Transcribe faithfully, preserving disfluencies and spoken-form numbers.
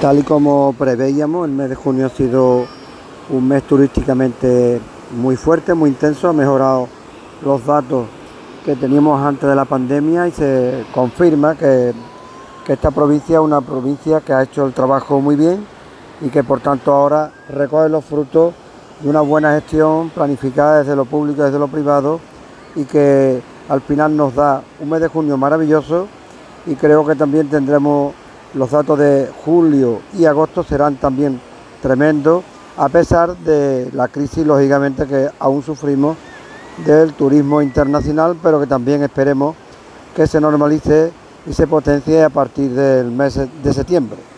Tal y como preveíamos, el mes de junio ha sido un mes turísticamente muy fuerte, muy intenso. Ha mejorado los datos que teníamos antes de la pandemia y se confirma que, que esta provincia es una provincia que ha hecho el trabajo muy bien y que por tanto ahora recoge los frutos de una buena gestión planificada desde lo público y desde lo privado, y que al final nos da un mes de junio maravilloso. Y creo que también tendremos los datos de julio y agosto, serán también tremendos, a pesar de la crisis, lógicamente, que aún sufrimos del turismo internacional, pero que también esperemos que se normalice y se potencie a partir del mes de septiembre.